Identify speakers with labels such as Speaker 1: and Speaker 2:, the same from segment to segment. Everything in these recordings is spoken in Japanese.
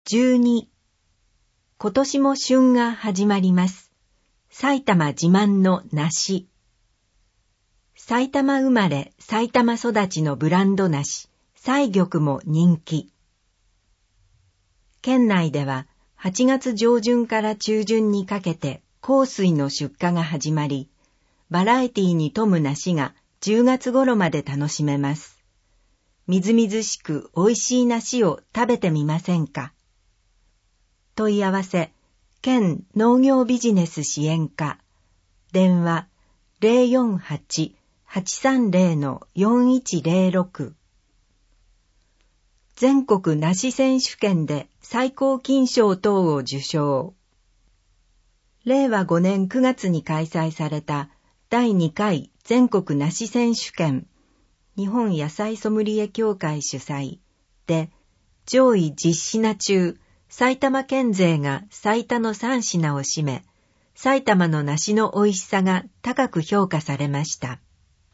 Speaker 1: 12、今年も旬が始まります。埼玉自慢の梨。埼玉生まれ、埼玉育ちのブランド梨、彩玉も人気。県内では8月上旬から中旬にかけて香水の出荷が始まり、バラエティに富む梨が10月頃まで楽しめます。みずみずしく美味しい梨を食べてみませんか？問い合わせ、県農業ビジネス支援課、電話 048-830-4106。全国梨選手権で最高金賞等を受賞。令和5年9月に開催された第2回全国梨選手権、日本野菜ソムリエ協会主催で、上位10品中、埼玉県勢が最多の3品を占め、埼玉の梨の美味しさが高く評価されました。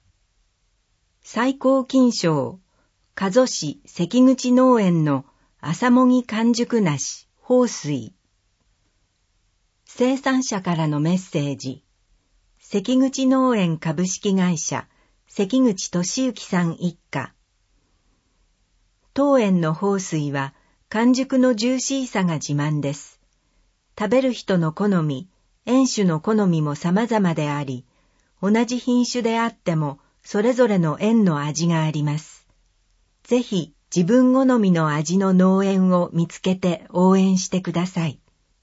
Speaker 1: 最高金賞、加須市関口農園の朝もぎ完熟梨、豊水。生産者からのメッセージ。関口農園株式会社、関口俊之さん一家。当園の豊水は完熟のジューシーさが自慢です。食べる人の好み、園種の好みも様々であり、同じ品種であってもそれぞれの園の味があります。ぜひ自分好みの味の農園を見つけて応援してください。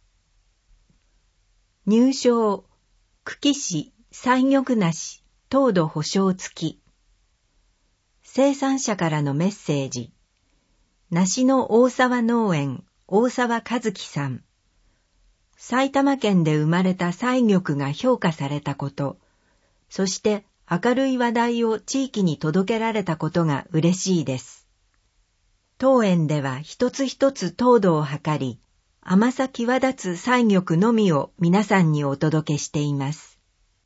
Speaker 1: 入賞、久喜市彩玉梨、糖度保証付き。生産者からのメッセージ。梨の大沢農園、大沢和樹さん。埼玉県で生まれた彩玉が評価されたこと、そして明るい話題を地域に届けられたことが嬉しいです。当園では一つ一つ糖度を測り、甘さ際立つ彩玉のみを皆さんにお届けしています。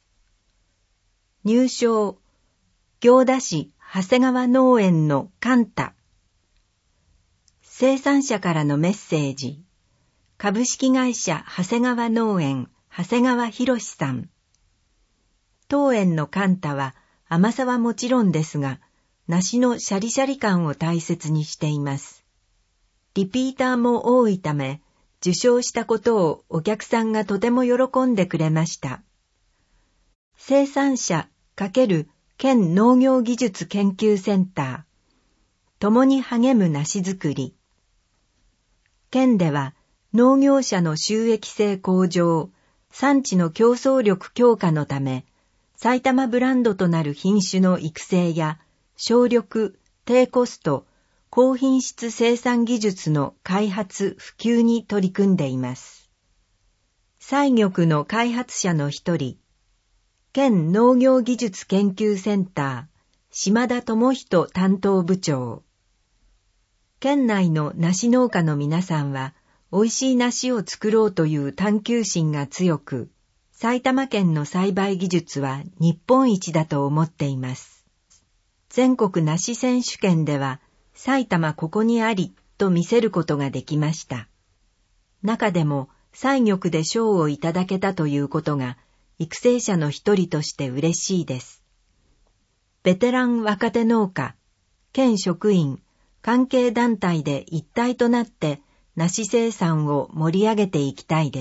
Speaker 1: 入賞、行田市長谷川農園のカンタ。生産者からのメッセージ。株式会社長谷川農園、長谷川博さん。当園のカンタは甘さはもちろんですが、梨のシャリシャリ感を大切にしています。リピーターも多いため、受賞したことをお客さんがとても喜んでくれました。生産者×県農業技術研究センター、共に励む梨作り。県では農業者の収益性向上、産地の競争力強化のため、埼玉ブランドとなる品種の育成や、少量、低コスト、高品質生産技術の開発・普及に取り組んでいます。彩玉の開発者の一人、県農業技術研究センター、島田智人担当部長。県内の梨農家の皆さんは、美味しい梨を作ろうという探求心が強く、埼玉県の栽培技術は日本一だと思っています。全国梨選手権では、埼玉ここにありと見せることができました。中でも、彩玉で賞をいただけたということが、育成者の一人として嬉しいです。ベテラン若手農家、県職員、関係団体で一体となって梨生産を盛り上げていきたいです。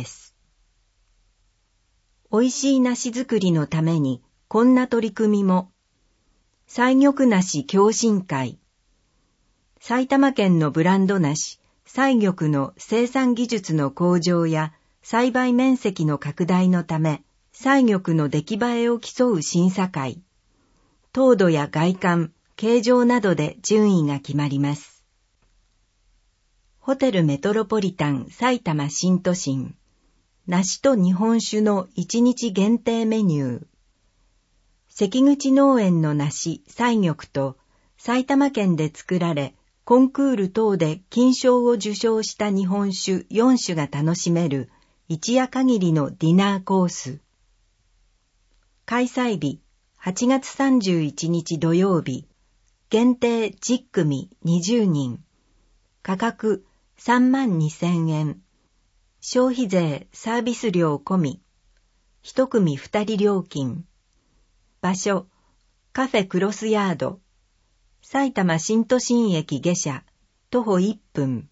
Speaker 1: 美味しい梨作りのためにこんな取り組みも。彩玉梨共進会。埼玉県のブランド梨、彩玉の生産技術の向上や栽培面積の拡大のため、彩玉の出来栄えを競う審査会。糖度や外観、形状などで順位が決まります。ホテルメトロポリタン埼玉新都心。梨と日本酒の1日限定メニュー。関口農園の梨彩玉と埼玉県で作られ、コンクール等で金賞を受賞した日本酒4種が楽しめる一夜限りのディナーコース。開催日8月31日土曜日。限定10組20人。価格 32,000円。消費税サービス料込み。一組2人料金。場所、カフェクロスヤード。埼玉新都心駅下車、徒歩1分。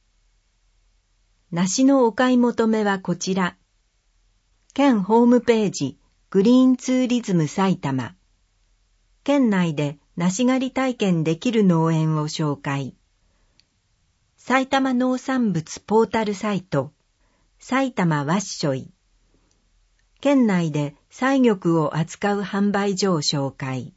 Speaker 1: 梨のお買い求めはこちら。県ホームページ、グリーンツーリズム埼玉。県内で梨狩り体験できる農園を紹介。埼玉農産物ポータルサイト、埼玉ワッショイ。県内で菜玉を扱う販売所を紹介。